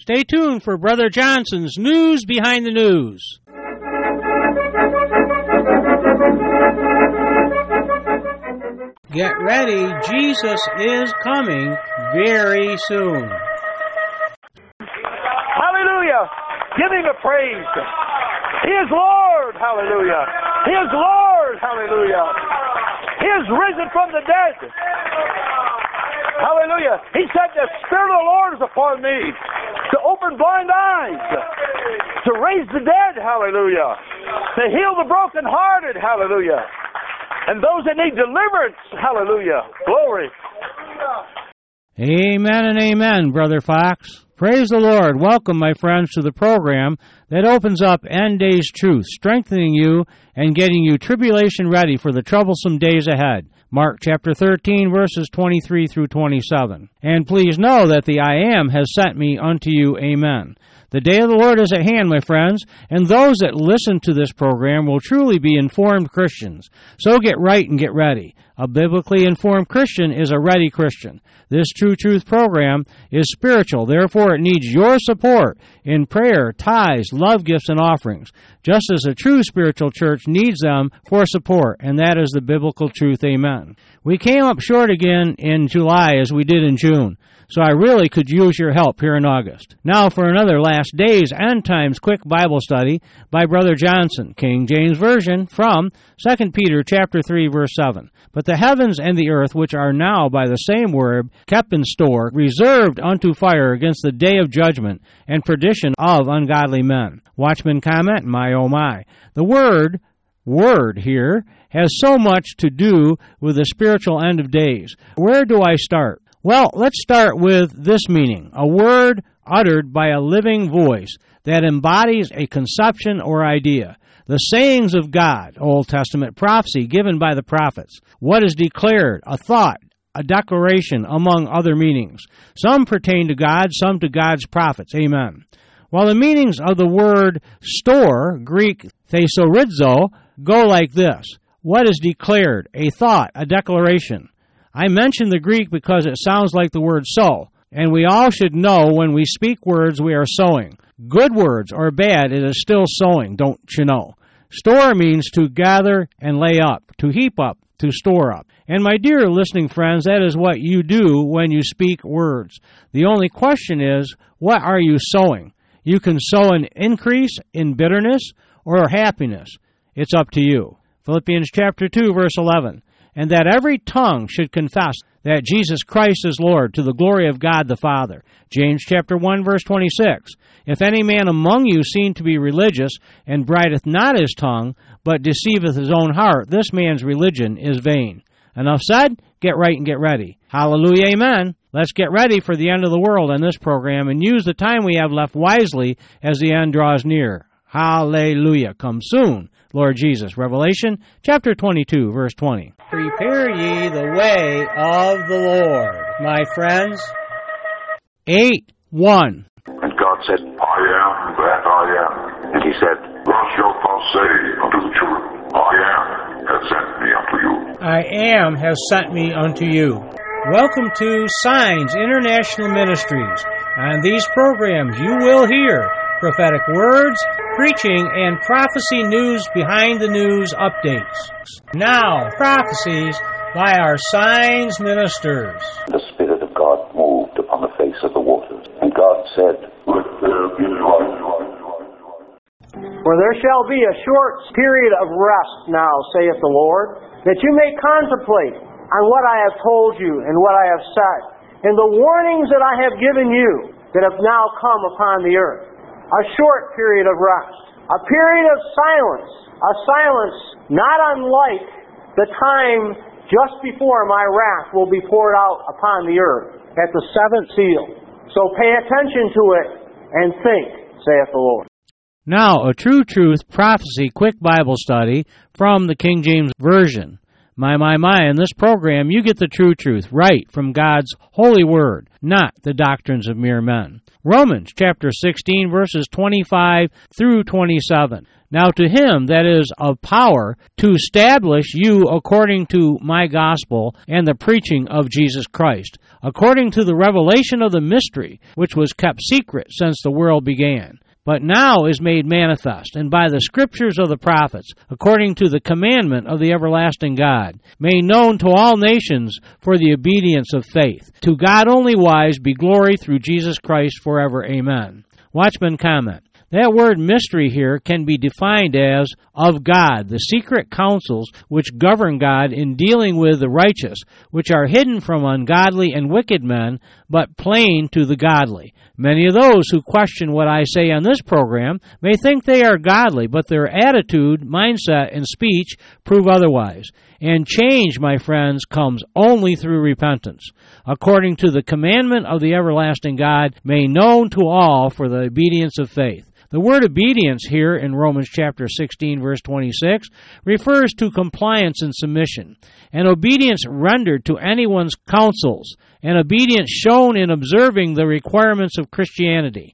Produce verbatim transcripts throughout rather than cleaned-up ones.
Stay tuned for Brother Johnson's News Behind the News. Get ready, Jesus is coming very soon. Hallelujah! Give him a praise. He is Lord, hallelujah. He is Lord, hallelujah. He is risen from the dead. Hallelujah. He said, the Spirit of the Lord is upon me to open blind eyes, to raise the dead, hallelujah, to heal the brokenhearted, hallelujah, and those that need deliverance, hallelujah. Glory. Amen and amen, Brother Fox. Praise the Lord. Welcome, my friends, to the program that opens up end days truth, strengthening you and getting you tribulation ready for the troublesome days ahead. Mark chapter thirteen, verses twenty-three through twenty-seven. And please know that the I Am has sent me unto you. Amen. The day of the Lord is at hand, my friends, and those that listen to this program will truly be informed Christians. So get right and get ready. A biblically informed Christian is a ready Christian. This True Truth program is spiritual, therefore it needs your support in prayer, tithes, love gifts, and offerings, just as a true spiritual church needs them for support, and that is the biblical truth. Amen. We came up short again in July as we did in June, so I really could use your help here in August. Now for another Last Days End Times quick Bible study by Brother Johnson, King James Version, from Second Peter chapter three, verse seven. But the heavens and the earth, which are now by the same word kept in store, reserved unto fire against the day of judgment and perdition of ungodly men. Watchman comment, my oh my. The word, word here, has so much to do with the spiritual end of days. Where do I start? Well, let's start with this meaning, a word uttered by a living voice that embodies a conception or idea. The sayings of God, Old Testament prophecy given by the prophets. What is declared, a thought, a declaration, among other meanings. Some pertain to God, some to God's prophets. Amen. While the meanings of the word store, Greek thesorizo, go like this. What is declared, a thought, a declaration. I mention the Greek because it sounds like the word sow, and we all should know when we speak words we are sowing. Good words or bad, it is still sowing, don't you know? Store means to gather and lay up, to heap up, to store up. And my dear listening friends, that is what you do when you speak words. The only question is, what are you sowing? You can sow an increase in bitterness or happiness. It's up to you. Philippians chapter two, verse eleven. And that every tongue should confess that Jesus Christ is Lord, to the glory of God the Father. James chapter one, verse twenty-six. If any man among you seem to be religious, and brideth not his tongue, but deceiveth his own heart, this man's religion is vain. Enough said? Get right and get ready. Hallelujah, amen. Let's get ready for the end of the world in this program, and use the time we have left wisely as the end draws near. Hallelujah. Come soon, Lord Jesus. Revelation chapter twenty-two, verse twenty. Prepare ye the way of the Lord, my friends. eight one. And God said, I am that I am. And he said, Thus shalt thou say unto the children, I am has sent me unto you. I am has sent me unto you. Welcome to Signs International Ministries. On these programs you will hear prophetic words, preaching, and prophecy news behind the news updates. Now, prophecies by our Signs ministers. The Spirit of God moved upon the face of the waters, and God said, Let there be light. For there shall be a short period of rest now, saith the Lord, that you may contemplate on what I have told you and what I have said, and the warnings that I have given you that have now come upon the earth. A short period of rest. A period of silence. A silence not unlike the time just before my wrath will be poured out upon the earth at the seventh seal. So pay attention to it and think, saith the Lord. Now, a True Truth Prophecy Quick Bible Study from the King James Version. My, my, my, in this program you get the true truth right from God's holy word, not the doctrines of mere men. Romans chapter sixteen, verses twenty-five through twenty-seven. Now to him that is of power to establish you according to my gospel and the preaching of Jesus Christ, according to the revelation of the mystery, which was kept secret since the world began, but now is made manifest, and by the scriptures of the prophets, according to the commandment of the everlasting God, made known to all nations for the obedience of faith. To God only wise be glory through Jesus Christ forever. Amen. Watchman comment. That word mystery here can be defined as of God, the secret counsels which govern God in dealing with the righteous, which are hidden from ungodly and wicked men, but plain to the godly. Many of those who question what I say on this program may think they are godly, but their attitude, mindset, and speech prove otherwise. And change, my friends, comes only through repentance, according to the commandment of the everlasting God, made known to all for the obedience of faith. The word obedience here in Romans chapter sixteen, verse twenty-six, refers to compliance and submission, and obedience rendered to anyone's counsels, and obedience shown in observing the requirements of Christianity.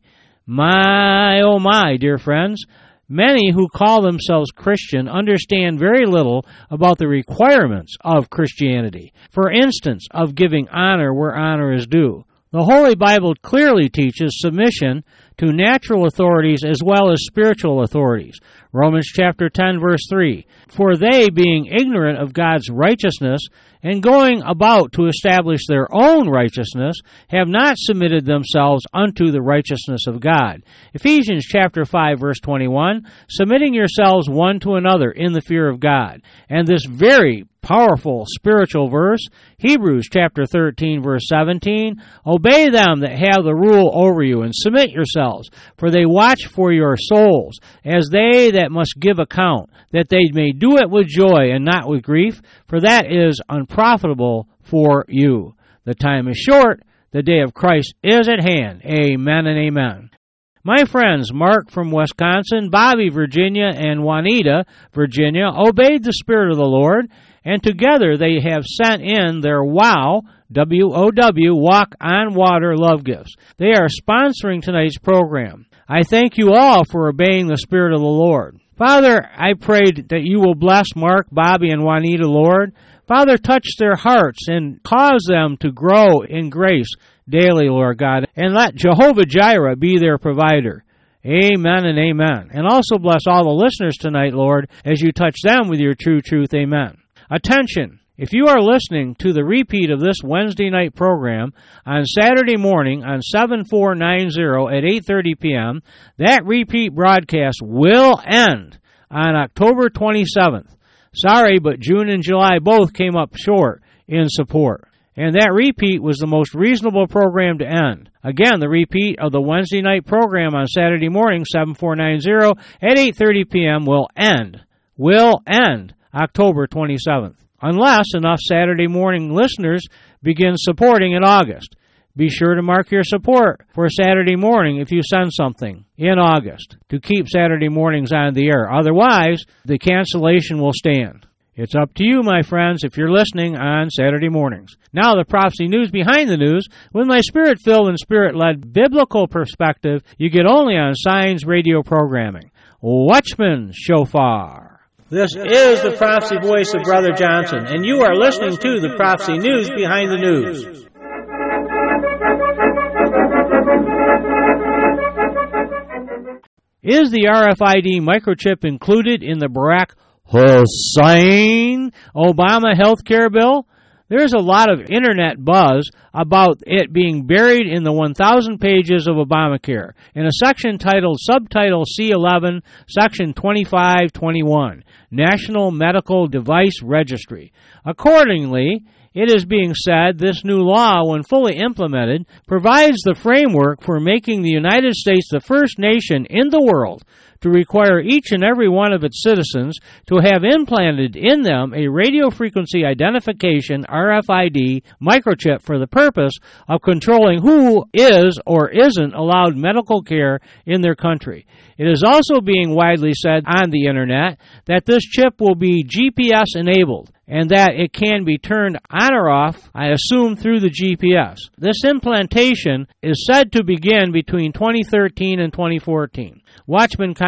My, oh my, dear friends, many who call themselves Christian understand very little about the requirements of Christianity. For instance, of giving honor where honor is due. The Holy Bible clearly teaches submission to natural authorities as well as spiritual authorities. Romans chapter ten, verse three. For they, being ignorant of God's righteousness and going about to establish their own righteousness, have not submitted themselves unto the righteousness of God. Ephesians chapter five, verse twenty-one. Submitting yourselves one to another in the fear of God. And this very powerful spiritual verse, Hebrews chapter thirteen, verse seventeen, obey them that have the rule over you, and submit yourselves, for they watch for your souls, as they that must give account, that they may do it with joy and not with grief, for that is unprofitable for you. The time is short, the day of Christ is at hand. Amen and amen. My friends Mark from Wisconsin, Bobby, Virginia, and Juanita, Virginia, obeyed the Spirit of the Lord, and together they have sent in their WOW, W O W, Walk on Water love gifts. They are sponsoring tonight's program. I thank you all for obeying the Spirit of the Lord. Father, I pray that you will bless Mark, Bobby, and Juanita, Lord. Father, touch their hearts and cause them to grow in grace daily, Lord God, and let Jehovah Jireh be their provider. Amen and amen. And also bless all the listeners tonight, Lord, as you touch them with your true truth. Amen. Attention! If you are listening to the repeat of this Wednesday night program on Saturday morning on seven four nine zero at eight thirty p.m., that repeat broadcast will end on October twenty-seventh. Sorry, but June and July both came up short in support. And that repeat was the most reasonable program to end. Again, the repeat of the Wednesday night program on Saturday morning, seven four nine zero at eight thirty p.m. will end. Will end October twenty-seventh. Unless enough Saturday morning listeners begin supporting in August. Be sure to mark your support for Saturday morning if you send something in August to keep Saturday mornings on the air. Otherwise, the cancellation will stand. It's up to you, my friends, if you're listening on Saturday mornings. Now, the Prophecy News Behind the News, with my spirit-filled and spirit-led biblical perspective you get only on Signs Radio programming. Watchman Shofar. This is the prophecy voice of Brother Johnson, and you are listening to the Prophecy News Behind the News. Is the R F I D microchip included in the Barack Hussein Obama health care bill? There's a lot of internet buzz about it being buried in the one thousand pages of Obamacare in a section titled Subtitle C eleven, Section twenty-five twenty-one, National Medical Device Registry. Accordingly, it is being said this new law, when fully implemented, provides the framework for making the United States the first nation in the world to require each and every one of its citizens to have implanted in them a radio frequency identification R F I D microchip for the purpose of controlling who is or isn't allowed medical care in their country. It is also being widely said on the internet that this chip will be G P S enabled and that it can be turned on or off, I assume, through the G P S. This implantation is said to begin between twenty thirteen and twenty fourteen. Watchman comment.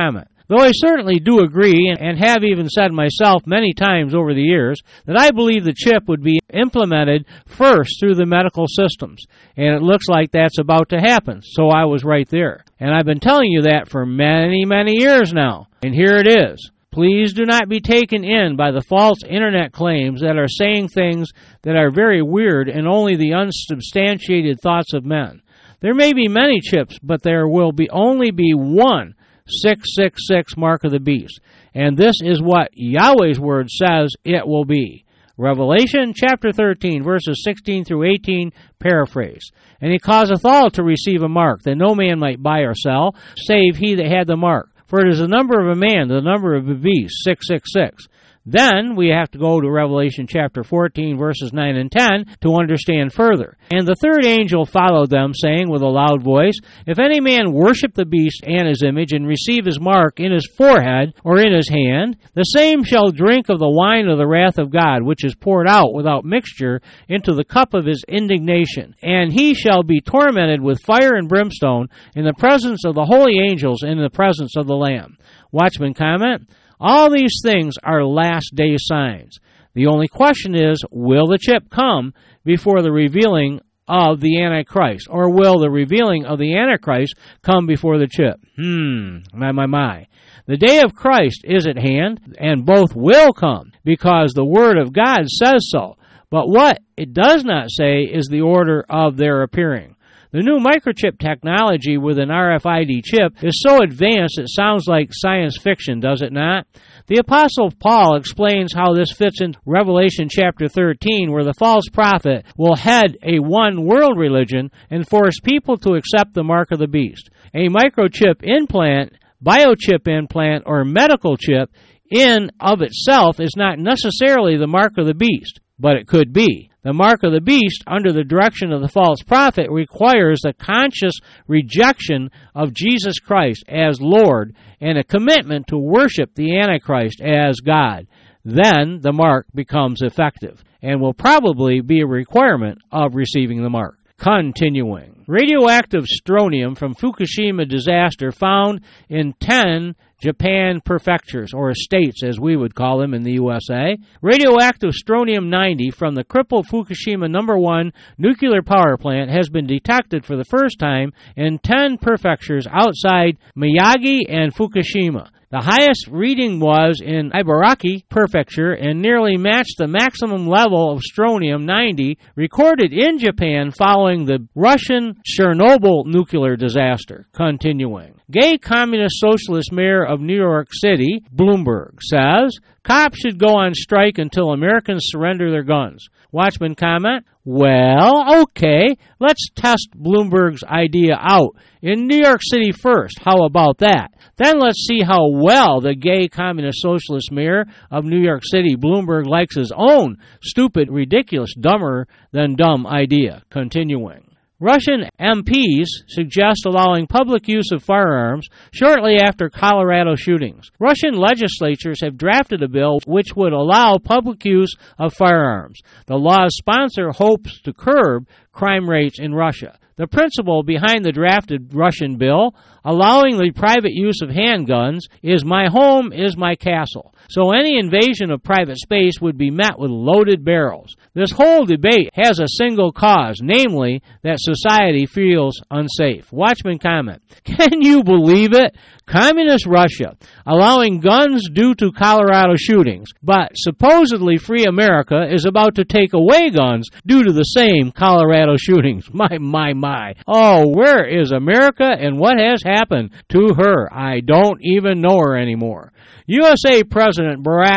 Though I certainly do agree, and have even said myself many times over the years, that I believe the chip would be implemented first through the medical systems. And it looks like that's about to happen, so I was right there. And I've been telling you that for many, many years now. And here it is. Please do not be taken in by the false internet claims that are saying things that are very weird and only the unsubstantiated thoughts of men. There may be many chips, but there will be only be one six six six mark of the beast. And this is what Yahweh's word says it will be. Revelation chapter thirteen, verses sixteen through eighteen, paraphrase. And he causeth all to receive a mark, that no man might buy or sell, save he that had the mark. For it is the number of a man, the number of a beast, six six six. Then we have to go to Revelation chapter fourteen, verses nine and ten, to understand further. And the third angel followed them, saying with a loud voice, If any man worship the beast and his image, and receive his mark in his forehead or in his hand, the same shall drink of the wine of the wrath of God, which is poured out without mixture into the cup of his indignation. And he shall be tormented with fire and brimstone in the presence of the holy angels and in the presence of the Lamb. Watchman comment, all these things are last day signs. The only question is, will the chip come before the revealing of the Antichrist? Or will the revealing of the Antichrist come before the chip? Hmm, my, my, my. The day of Christ is at hand, and both will come, because the Word of God says so. But what it does not say is the order of their appearing. The new microchip technology with an R F I D chip is so advanced it sounds like science fiction, does it not? The Apostle Paul explains how this fits in Revelation chapter thirteen, where the false prophet will head a one-world religion and force people to accept the mark of the beast. A microchip implant, biochip implant, or medical chip in of itself is not necessarily the mark of the beast, but it could be. The mark of the beast, under the direction of the false prophet, requires a conscious rejection of Jesus Christ as Lord and a commitment to worship the Antichrist as God. Then the mark becomes effective and will probably be a requirement of receiving the mark. Continuing. Radioactive strontium from Fukushima disaster found in ten Japan prefectures, or states as we would call them in the U S A. Radioactive strontium ninety from the crippled Fukushima number one nuclear power plant has been detected for the first time in ten prefectures outside Miyagi and Fukushima. The highest reading was in Ibaraki Prefecture and nearly matched the maximum level of strontium ninety recorded in Japan following the Russian Chernobyl nuclear disaster. Continuing. Gay Communist Socialist Mayor of New York City, Bloomberg, says, cops should go on strike until Americans surrender their guns. Watchman comment, well, okay, let's test Bloomberg's idea out in New York City first. How about that? Then let's see how well the gay communist socialist mayor of New York City, Bloomberg, likes his own stupid, ridiculous, dumber than dumb idea. Continuing. Russian M Ps suggest allowing public use of firearms shortly after Colorado shootings. Russian legislatures have drafted a bill which would allow public use of firearms. The law's sponsor hopes to curb crime rates in Russia. The principle behind the drafted Russian bill, allowing the private use of handguns, is my home is my castle. So any invasion of private space would be met with loaded barrels. This whole debate has a single cause, namely that society feels unsafe. Watchman comment, can you believe it? Communist Russia allowing guns due to Colorado shootings, but supposedly free America is about to take away guns due to the same Colorado shootings. My, my, my. Oh, where is America and what has happened to her? I don't even know her anymore. U S A President Barack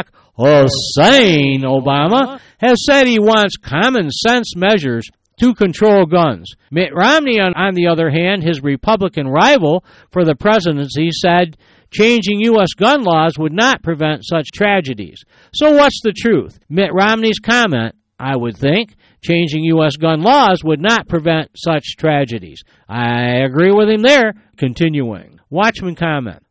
Hussein Obama has said he wants common sense measures to control guns. Mitt Romney, on, on the other hand, his Republican rival for the presidency, said changing U S gun laws would not prevent such tragedies. So what's the truth? Mitt Romney's comment, I would think, changing U S gun laws would not prevent such tragedies. I agree with him there. Continuing. Watchman comment.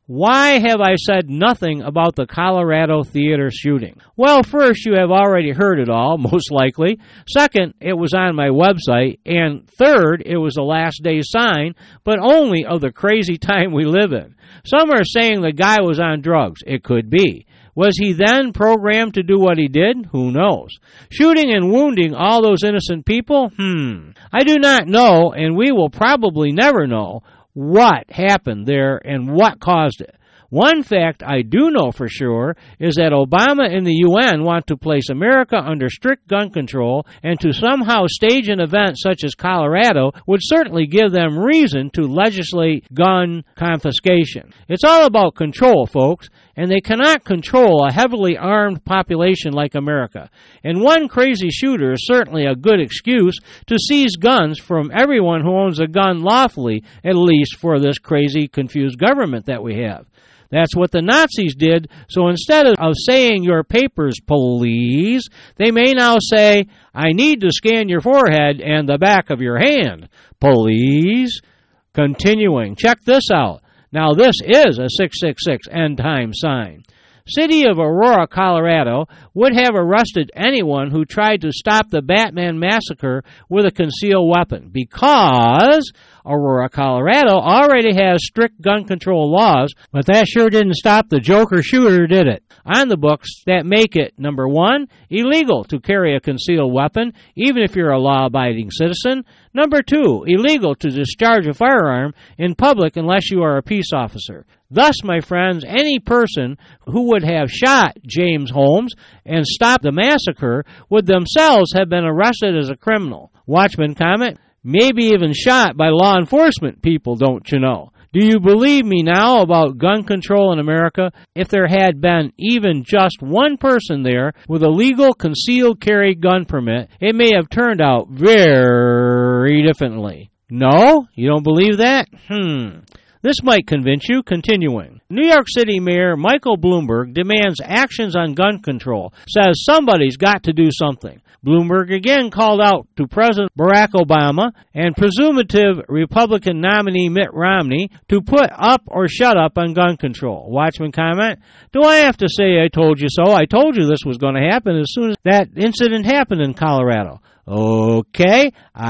Why have I said nothing about the Colorado theater shooting? Well, first, you have already heard it all, most likely. Second, it was on my website. And third, it was a last day sign, but only of the crazy time we live in. Some are saying the guy was on drugs. It could be. Was he then programmed to do what he did? Who knows? Shooting and wounding all those innocent people? Hmm. I do not know, and we will probably never know what happened there and what caused it. One fact I do know for sure is that Obama and the U N want to place America under strict gun control, and to somehow stage an event such as Colorado would certainly give them reason to legislate gun confiscation. It's all about control, folks, and they cannot control a heavily armed population like America. And one crazy shooter is certainly a good excuse to seize guns from everyone who owns a gun lawfully, at least for this crazy, confused government that we have. That's what the Nazis did, so instead of saying your papers, please, they may now say, I need to scan your forehead and the back of your hand, please. Continuing, check this out. Now this is a six six six end time sign. City of Aurora, Colorado, would have arrested anyone who tried to stop the Batman massacre with a concealed weapon because Aurora, Colorado already has strict gun control laws, but that sure didn't stop the Joker shooter, did it? On the books that make it, number one, illegal to carry a concealed weapon, even if you're a law-abiding citizen. Number two, illegal to discharge a firearm in public unless you are a peace officer. Thus, my friends, any person who would have shot James Holmes and stopped the massacre would themselves have been arrested as a criminal. Watchman comment, maybe even shot by law enforcement people, don't you know? Do you believe me now about gun control in America? If there had been even just one person there with a legal concealed carry gun permit, it may have turned out very differently. No? You don't believe that? Hmm. This might convince you. Continuing. New York City Mayor Michael Bloomberg demands actions on gun control, says somebody's got to do something. Bloomberg again called out to President Barack Obama and presumptive Republican nominee Mitt Romney to put up or shut up on gun control. Watchman comment, do I have to say I told you so? I told you this was going to happen as soon as that incident happened in Colorado. Okay,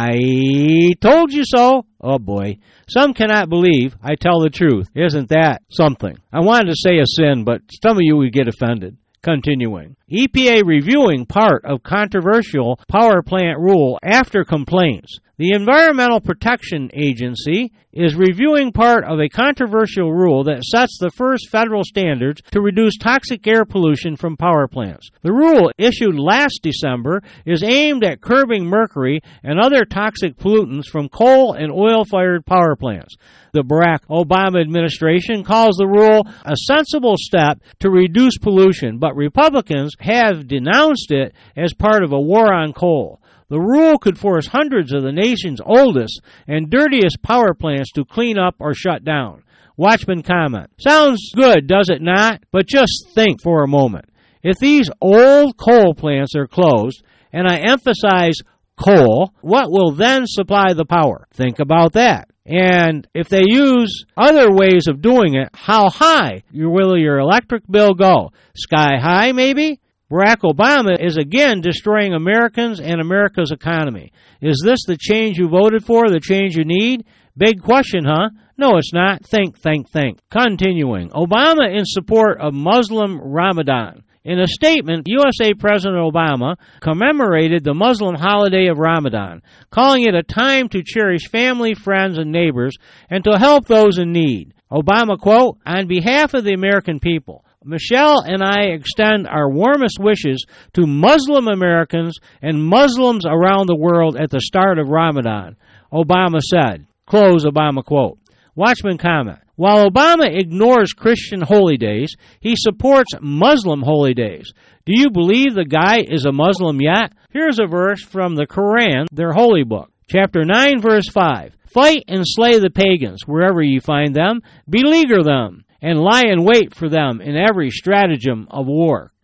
I told you so. Oh boy. Some cannot believe I tell the truth. Isn't that something? I wanted to say a sin, but some of you would get offended. Continuing. E P A reviewing part of controversial power plant rule after complaints. The Environmental Protection Agency is reviewing part of a controversial rule that sets the first federal standards to reduce toxic air pollution from power plants. The rule, issued last December, is aimed at curbing mercury and other toxic pollutants from coal and oil-fired power plants. The Barack Obama administration calls the rule a sensible step to reduce pollution, but Republicans have denounced it as part of a war on coal. The rule could force hundreds of the nation's oldest and dirtiest power plants to clean up or shut down. Watchman comment, sounds good, does it not? But just think for a moment. If these old coal plants are closed, and I emphasize coal, what will then supply the power? Think about that. And if they use other ways of doing it, how high will your electric bill go? Sky high, maybe? Barack Obama is again destroying Americans and America's economy. Is this the change you voted for, the change you need? Big question, huh? No, it's not. Think, think, think. Continuing. Obama in support of Muslim Ramadan. In a statement, U S A President Obama commemorated the Muslim holiday of Ramadan, calling it a time to cherish family, friends, and neighbors, and to help those in need. Obama, quote, on behalf of the American people, Michelle and I extend our warmest wishes to Muslim Americans and Muslims around the world at the start of Ramadan, Obama said. Close Obama quote. Watchman comment. While Obama ignores Christian holy days, he supports Muslim holy days. Do you believe the guy is a Muslim yet? Here's a verse from the Quran, their holy book. Chapter nine, verse five. Fight and slay the pagans wherever you find them. Beleaguer them, and lie in wait for them in every stratagem of war.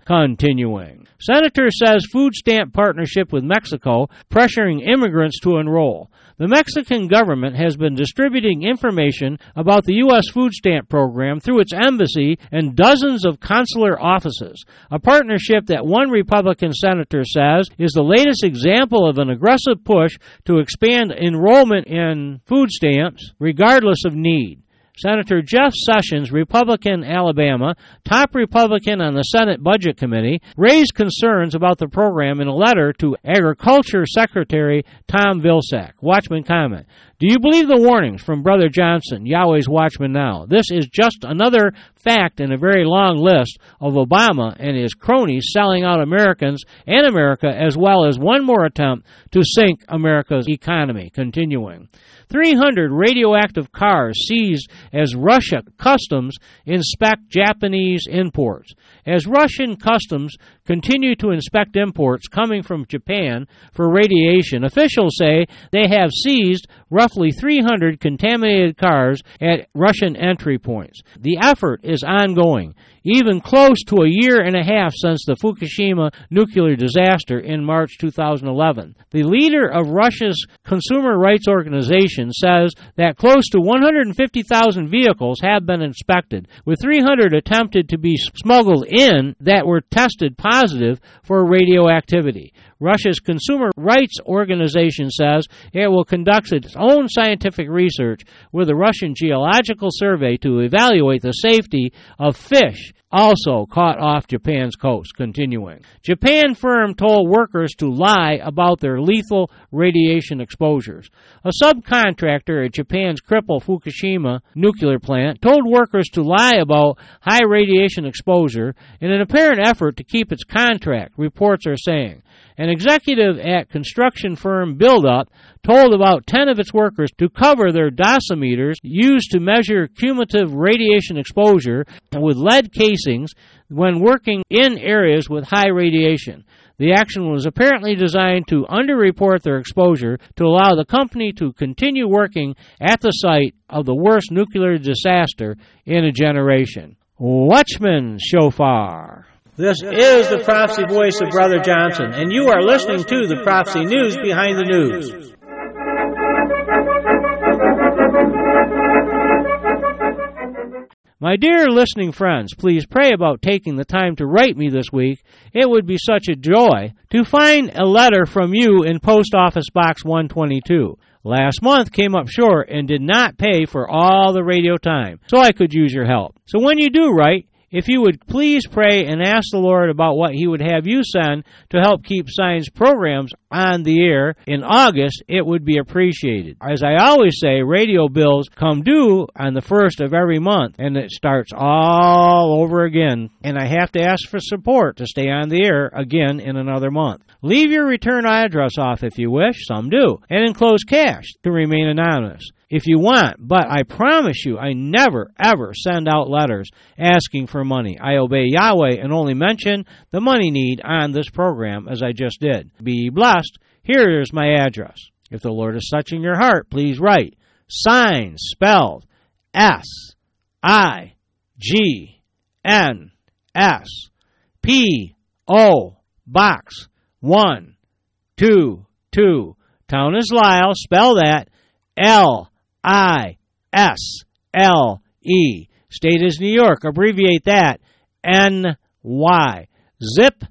Continuing. Senator says food stamp partnership with Mexico pressuring immigrants to enroll. The Mexican government has been distributing information about the U S food stamp program through its embassy and dozens of consular offices, a partnership that one Republican senator says is the latest example of an aggressive push to expand enrollment in food stamps regardless of need. Senator Jeff Sessions, Republican Alabama, top Republican on the Senate Budget Committee, raised concerns about the program in a letter to Agriculture Secretary Tom Vilsack. Watchman comment. Do you believe the warnings from Brother Johnson, Yahweh's Watchman Now? This is just another fact in a very long list of Obama and his cronies selling out Americans and America, as well as one more attempt to sink America's economy. Continuing. three hundred radioactive cars seized as Russia customs inspect Japanese imports. As Russian customs continue to inspect imports coming from Japan for radiation, officials say they have seized roughly three hundred contaminated cars at Russian entry points. The effort is ongoing, even close to a year and a half since the Fukushima nuclear disaster in March two thousand eleven. The leader of Russia's consumer rights organization says that close to one hundred fifty thousand vehicles have been inspected, with three hundred attempted to be smuggled in that were tested positive for radioactivity. Russia's Consumer Rights Organization says it will conduct its own scientific research with the Russian Geological Survey to evaluate the safety of fish also caught off Japan's coast. Continuing. Japan firm told workers to lie about their lethal radiation exposures. A subcontractor at Japan's crippled Fukushima nuclear plant told workers to lie about high radiation exposure in an apparent effort to keep its contract, reports are saying. An executive at construction firm Buildup told about ten of its workers to cover their dosimeters used to measure cumulative radiation exposure with lead casings when working in areas with high radiation. The action was apparently designed to underreport their exposure to allow the company to continue working at the site of the worst nuclear disaster in a generation. Watchman Shofar. This is the prophecy voice of Brother Johnson, and you are listening to the Prophecy News Behind the News. My dear listening friends, please pray about taking the time to write me this week. It would be such a joy to find a letter from you in Post Office Box one twenty-two. Last month came up short and did not pay for all the radio time, so I could use your help. So when you do write, if you would please pray and ask the Lord about what He would have you send to help keep Signs programs on the air in August, it would be appreciated. As I always say, radio bills come due on the first of every month, and it starts all over again, and I have to ask for support to stay on the air again in another month. Leave your return address off if you wish, some do, and enclose cash to remain anonymous if you want, but I promise you I never, ever send out letters asking for money. I obey Yahweh and only mention the money need on this program as I just did. Be blessed. Here is my address. If the Lord is touching your heart, please write Signs, spelled S I G N S, P O Box one two two. Town is Lisle, spell that L I S L E. State is New York. Abbreviate that N Y. Zip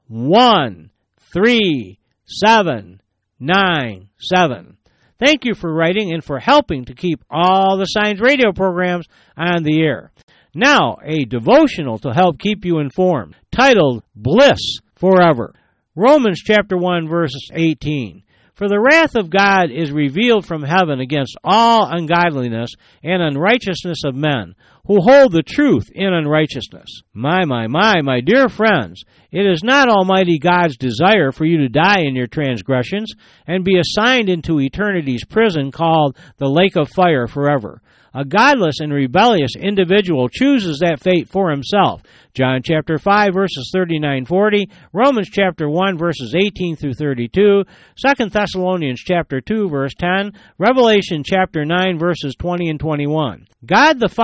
one three seven nine seven. Thank you for writing and for helping to keep all the Signs radio programs on the air. Now, a devotional to help keep you informed, titled Bliss Forever. Romans chapter one, verse eighteen. For the wrath of God is revealed from heaven against all ungodliness and unrighteousness of men, who hold the truth in unrighteousness. My, my, my, my dear friends, it is not Almighty God's desire for you to die in your transgressions and be assigned into eternity's prison called the lake of fire forever. A godless and rebellious individual chooses that fate for himself. John chapter five, verses thirty-nine forty, Romans chapter one, verses eighteen through thirty-two, Second Thessalonians chapter two, verse ten, Revelation chapter nine, verses twenty and twenty-one. God the Father, my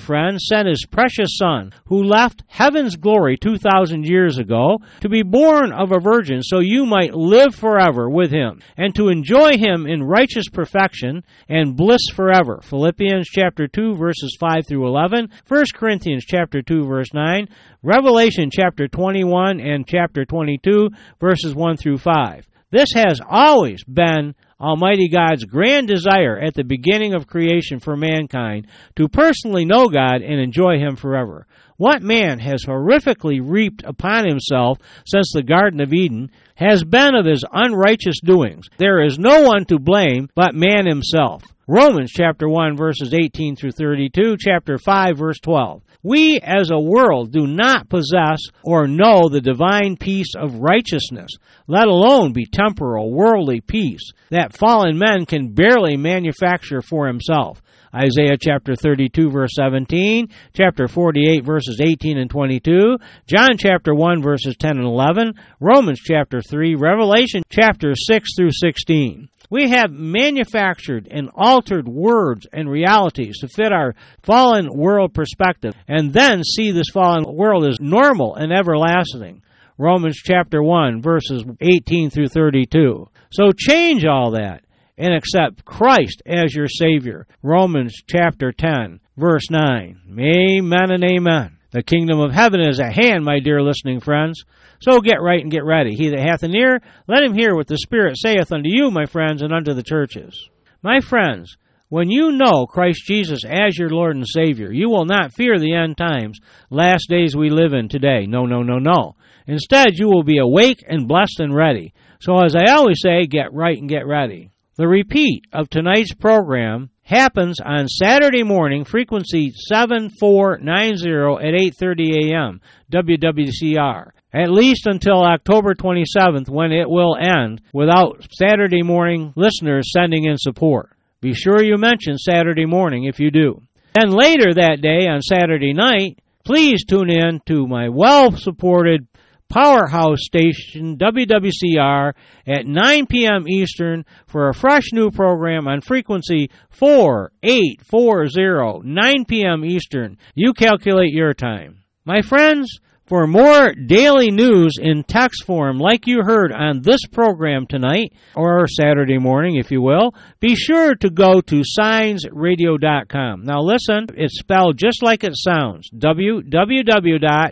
friends, sent his precious Son, who left heaven's glory two thousand years ago, to be born of a virgin so you might live forever with him, and to enjoy him in righteous perfection and bliss forever. Philippians chapter two, verses five through eleven, First Corinthians chapter two, verse nine, Revelation chapter twenty-one and chapter twenty-two, verses one through five. This has always been Almighty God's grand desire at the beginning of creation for mankind, to personally know God and enjoy him forever. What man has horrifically reaped upon himself since the Garden of Eden has been of his unrighteous doings. There is no one to blame but man himself. Romans chapter one, verses eighteen through thirty-two, chapter five, verse twelve. We as a world do not possess or know the divine peace of righteousness, let alone be temporal, worldly peace, that fallen man can barely manufacture for himself. Isaiah chapter thirty-two, verse seventeen, chapter forty-eight, verses eighteen and twenty-two, John chapter one, verses ten and eleven, Romans chapter three, Revelation chapter six through sixteen. We have manufactured and altered words and realities to fit our fallen world perspective, and then see this fallen world as normal and everlasting. Romans chapter one, verses eighteen through thirty-two. So change all that and accept Christ as your Savior. Romans chapter ten, verse nine. Amen and amen. The kingdom of heaven is at hand, my dear listening friends. So get right and get ready. He that hath an ear, let him hear what the Spirit saith unto you, my friends, and unto the churches. My friends, when you know Christ Jesus as your Lord and Savior, you will not fear the end times, last days we live in today. No, no, no, no. Instead, you will be awake and blessed and ready. So as I always say, get right and get ready. The repeat of tonight's program happens on Saturday morning, frequency seven four nine zero at eight thirty a.m., W W C R, at least until October twenty-seventh, when it will end without Saturday morning listeners sending in support. Be sure you mention Saturday morning if you do. Then later that day on Saturday night, please tune in to my well-supported powerhouse station, W W C R, at nine p.m. Eastern for a fresh new program on frequency four eight four zero, nine p.m. Eastern. You calculate your time. My friends, for more daily news in text form like you heard on this program tonight, or Saturday morning if you will, be sure to go to signs radio dot com. Now listen, it's spelled just like it sounds, w w w dot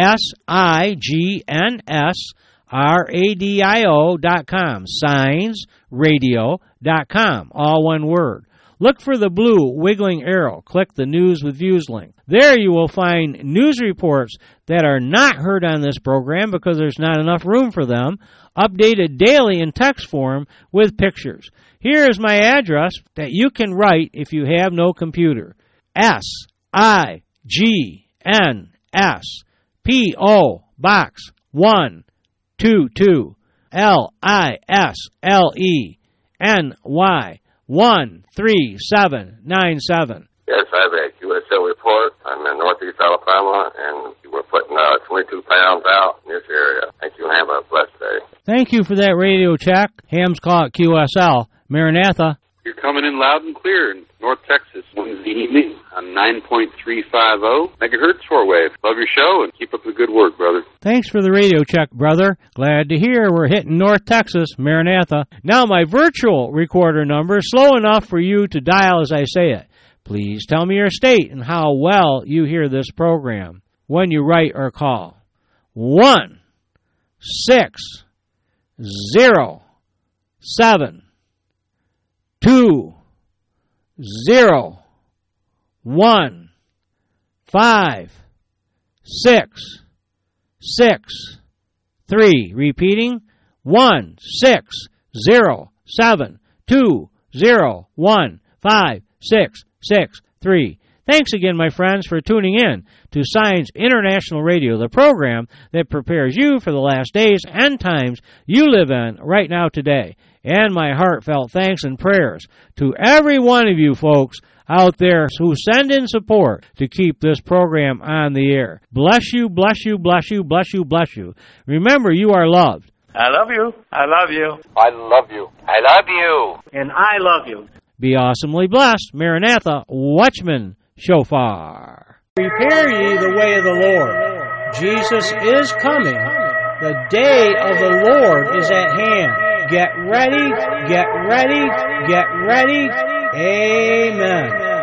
signs radio dot com, signs radio dot com, all one word. Look for the blue wiggling arrow. Click the News with Views link. There you will find news reports that are not heard on this program because there's not enough room for them, updated daily in text form with pictures. Here is my address that you can write if you have no computer. S I G N S P O Box one two two L I S L E N Y one three seven nine seven. Yes, I have a Q S L report. I'm in northeast Alabama, and we're putting uh, twenty-two pounds out in this area. Thank you, and have a blessed day. Thank you for that radio check. Ham's Call at Q S L. Maranatha. You're coming in loud and clear in North Texas Wednesday evening on nine point three five zero megahertz shortwave. Love your show, and keep up the good work, brother. Thanks for the radio check, brother. Glad to hear we're hitting North Texas, Maranatha. Now my virtual recorder number is slow enough for you to dial as I say it. Please tell me your state and how well you hear this program when you write or call. One, six, zero, seven, two, zero, one, five, six, six, three. Repeating, one, six, zero, seven, two, zero, one, five, six, six, three. Thanks again, my friends, for tuning in to Signs International Radio, the program that prepares you for the last days and times you live in right now today. And my heartfelt thanks and prayers to every one of you folks out there who send in support to keep this program on the air. Bless you, bless you, bless you, bless you, bless you. Remember, you are loved. I love you. I love you. I love you. I love you. And I love you. Be awesomely blessed. Maranatha, Watchman, shofar. Prepare ye the way of the Lord. Jesus is coming. The day of the Lord is at hand. Get ready, get ready, get ready. Amen.